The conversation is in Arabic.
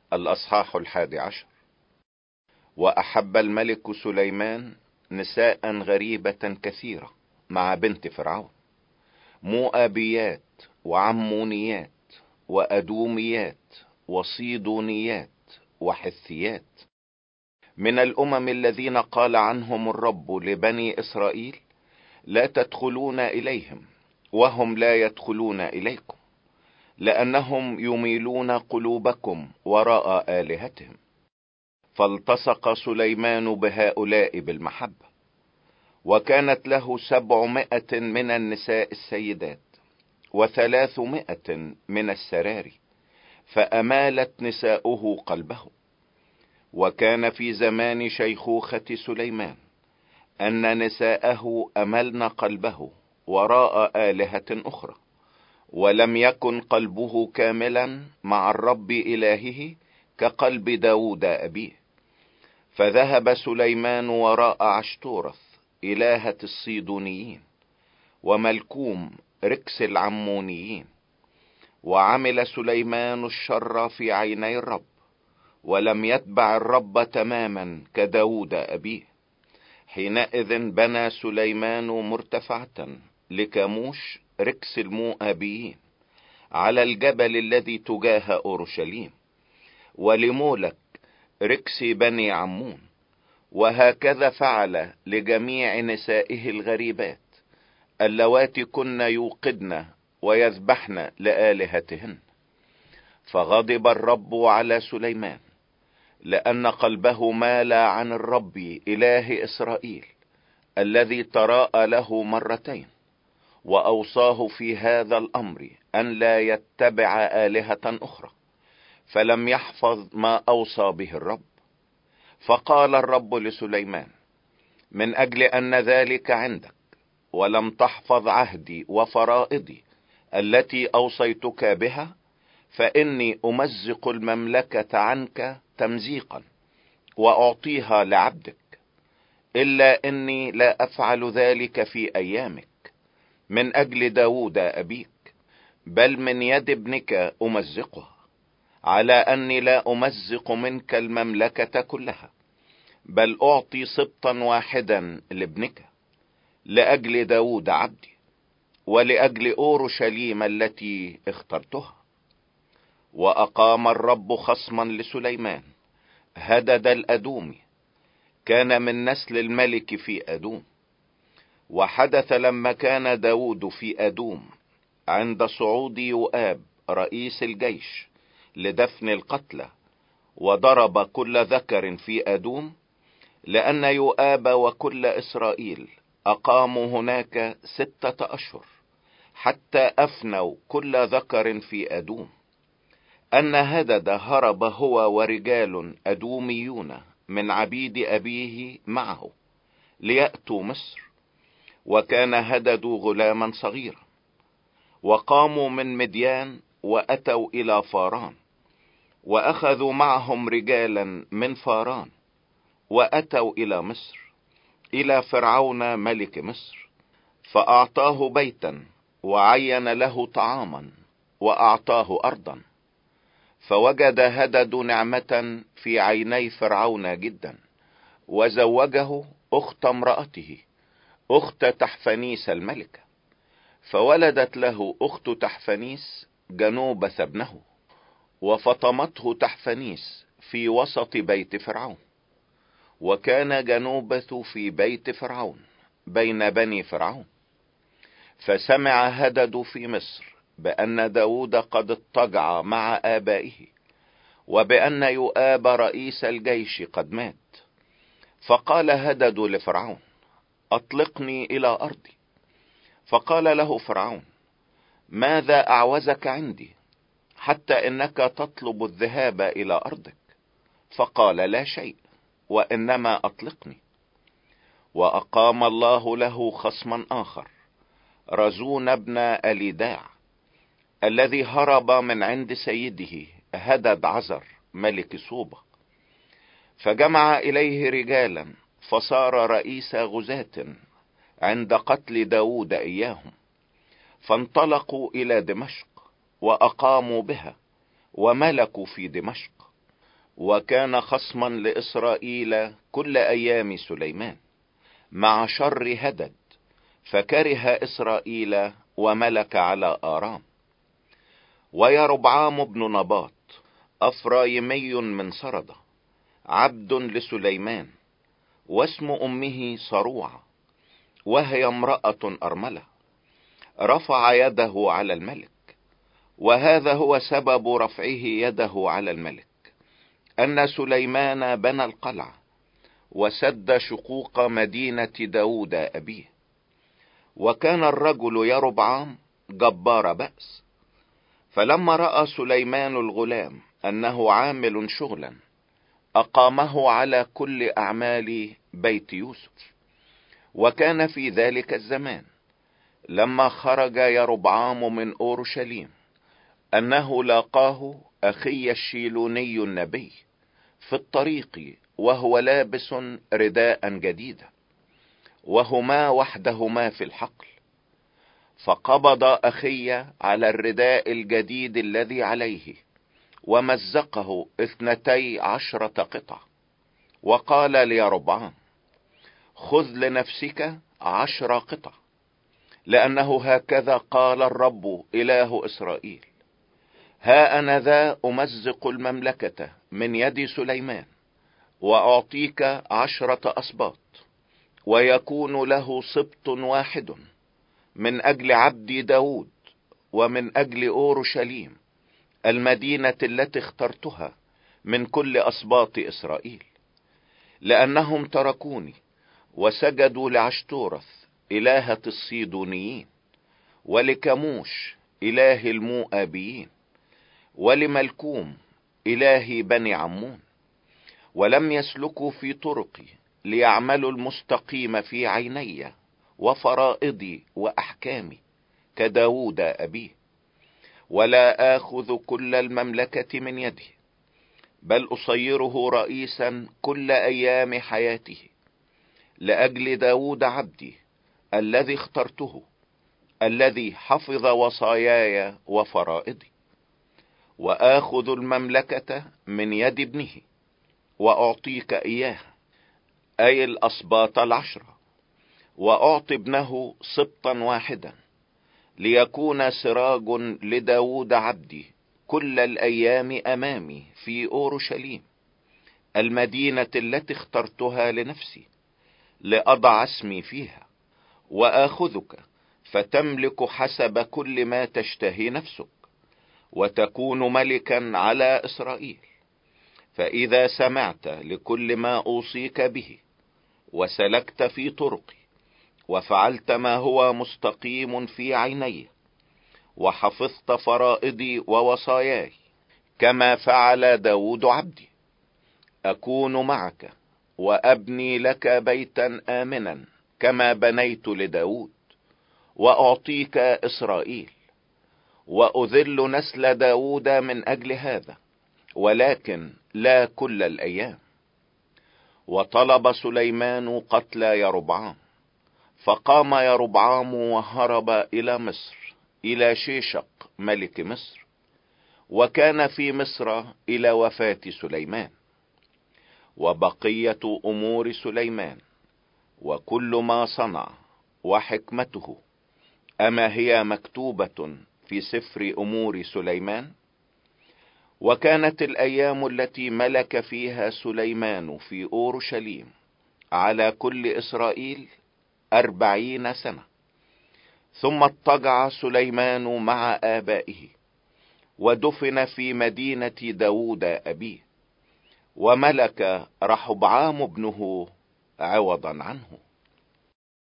الأصحاح 11. وأحب الملك سليمان نساء غريبة كثيرة مع بنت فرعون، مؤابيات وعمونيات وأدوميات وصيدونيات وحثيات، من الأمم الذين قال عنهم الرب لبني إسرائيل: لا تدخلون إليهم وهم لا يدخلون إليكم، لأنهم يميلون قلوبكم وراء آلهتهم. فالتصق سليمان بهؤلاء بالمحبة، وكانت له 700 من النساء السيدات و300 من السراري، فأمالت نساؤه قلبه. وكان في زمان شيخوخة سليمان أن نساءه أملن قلبه وراء آلهة أخرى، ولم يكن قلبه كاملا مع الرب إلهه كقلب داود أبيه. فذهب سليمان وراء عشتورث إلهة الصيدونيين، وملكوم ركس العمونيين، وعمل سليمان الشر في عيني الرب، ولم يتبع الرب تماما كداود أبيه. حينئذ بنى سليمان مرتفعة لكاموش ركس المؤابيين على الجبل الذي تجاه أورشليم، ولمولك ركس بني عمون. وهكذا فعل لجميع نسائه الغريبات اللواتي كن يوقدن ويذبحن لآلهتهن. فغضب الرب على سليمان لأن قلبه مال عن الرب إله إسرائيل الذي تراءى له مرتين، وأوصاه في هذا الأمر أن لا يتبع آلهة أخرى، فلم يحفظ ما أوصى به الرب. فقال الرب لسليمان: من أجل أن ذلك عندك ولم تحفظ عهدي وفرائضي التي أوصيتك بها، فإني أمزق المملكة عنك تمزيقا وأعطيها لعبدك، إلا إني لا أفعل ذلك في أيامك من أجل داود أبيك، بل من يد ابنك أمزقها، على أني لا أمزق منك المملكة كلها، بل أعطي سبطا واحدا لابنك لأجل داود عبدي، ولأجل أورشليم التي اخترتها. وأقام الرب خصما لسليمان هدد الأدومي، كان من نسل الملك في أدوم. وحدث لما كان داود في أدوم عند صعود يؤاب رئيس الجيش لدفن القتلى، وضرب كل ذكر في أدوم، لأن يؤاب وكل إسرائيل أقاموا هناك 6 أشهر حتى أفنوا كل ذكر في أدوم، أن هدد هرب هو ورجال أدوميون من عبيد أبيه معه ليأتوا مصر. وكان هدد غلاما صغيرا. وقاموا من مديان وأتوا إلى فاران، وأخذوا معهم رجالا من فاران، وأتوا إلى مصر إلى فرعون ملك مصر، فأعطاه بيتا وعين له طعاما وأعطاه أرضا. فوجد هدد نعمة في عيني فرعون جدا، وزوجه أخت امرأته أخت تحفنيس الملكة، فولدت له أخت تحفنيس جنوبة ابنه، وفطمته تحفنيس في وسط بيت فرعون. وكان جنوبة في بيت فرعون بين بني فرعون. فسمع هدد في مصر بأن داود قد اضطجع مع آبائه، وبأن يؤاب رئيس الجيش قد مات. فقال هدد لفرعون: أطلقني إلى أرضي. فقال له فرعون: ماذا أعوزك عندي حتى إنك تطلب الذهاب إلى أرضك؟ فقال: لا شيء، وإنما أطلقني. وأقام الله له خصما آخر، رزون ابن أليداع، الذي هرب من عند سيده هدد عزر ملك صوبة، فجمع إليه رجالا، فصار رئيس غزاة عند قتل داود إياهم. فانطلقوا إلى دمشق وأقاموا بها وملكوا في دمشق. وكان خصما لإسرائيل كل أيام سليمان مع شر هدد، فكره إسرائيل وملك على آرام. ويربعام بن نباط أفرايمي من سردة عبد لسليمان، واسم أمه صروعة، وهي امرأة أرملة، رفع يده على الملك. وهذا هو سبب رفعه يده على الملك، أن سليمان بنى القلعة وسد شقوق مدينة داود أبيه. وكان الرجل يربعام جبار بأس، فلما رأى سليمان الغلام أنه عامل شغلا أقامه على أعمال أعمال بيت يوسف. وكان في ذلك الزمان لما خرج يربعام من أورشليم أنه لاقاه أخي الشيلوني النبي في الطريق وهو لابس رداء جديدا، وهما وحدهما في الحقل. فقبض أخي على الرداء الجديد الذي عليه ومزقه 12 قطعة، وقال ليربعام: خذ لنفسك 10 قطع، لأنه هكذا قال الرب إله إسرائيل: ها أنا ذا أمزق المملكة من يد سليمان، وأعطيك 10 أسباط، ويكون له سبط واحد من أجل عبدي داود، ومن أجل أورشليم المدينة التي اخترتها من كل أسباط إسرائيل، لأنهم تركوني وسجدوا لعشتورث إلهة الصيدونيين، ولكموش إله المؤابيين، ولملكوم إله بني عمون، ولم يسلكوا في طرقي ليعملوا المستقيم في عيني وفرائضي وأحكامي كداود أبيه. ولا آخذ كل المملكة من يده، بل أصيره رئيسا كل أيام حياته لأجل داود عبدي الذي اخترته، الذي حفظ وصاياي وفرائضي. وآخذ المملكة من يد ابنه وأعطيك إياها، أي الأسباط 10، وأعطي ابنه سبطا واحدا، ليكون سراج لداود عبدي كل الأيام أمامي في أورشليم المدينة التي اخترتها لنفسي لأضع اسمي فيها. وآخذك فتملك حسب كل ما تشتهي نفسك، وتكون ملكا على إسرائيل. فإذا سمعت لكل ما أوصيك به، وسلكت في طرقي، وفعلت ما هو مستقيم في عيني، وحفظت فرائضي ووصاياي كما فعل داود عبدي، أكون معك وأبني لك بيتا آمنا كما بنيت لداود، وأعطيك إسرائيل، وأذل نسل داود من أجل هذا، ولكن لا كل الأيام. وطلب سليمان قتل يربعام، فقام يربعام وهرب إلى مصر إلى شيشق ملك مصر، وكان في مصر إلى وفاة سليمان. وبقية أمور سليمان وكل ما صنع وحكمته، أما هي مكتوبة في سفر أمور سليمان؟ وكانت الأيام التي ملك فيها سليمان في أورشليم على كل إسرائيل 40 سنة. ثم اضطجع سليمان مع آبائه، ودفن في مدينة داود أبيه، وملك رحبعام ابنه عوضا عنه.